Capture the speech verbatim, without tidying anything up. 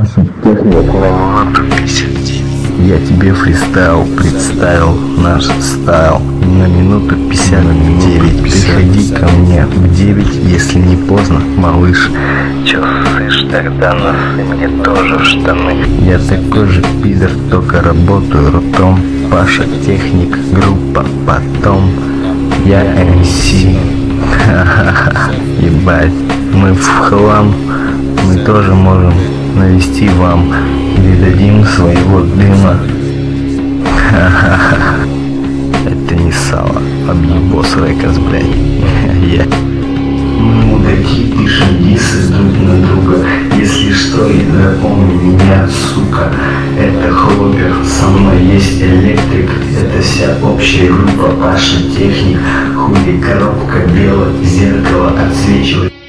Я тебе фристайл представил наш стайл на минуту пятьдесят девять. Приходи ко мне в девять, если не поздно, малыш. Чё слышь, тогда носы мне тоже в штаны. Я такой же пидор, только работаю ртом. Паша техник, группа потом. Я эм си. Ха-ха-ха, ебать, мы в хлам. Мы тоже можем навести вам, не дадим своего дыма. Ха-ха-ха. Это не сало, объебос рэкос, блядь. Я. Мы мудаки, пишем дисы друг на друга. Если что, и запомни меня, сука. Это хлопер, со мной есть электрик. Это вся общая группа, Паша техник. Хули коробка белая, зеркало отсвечивает.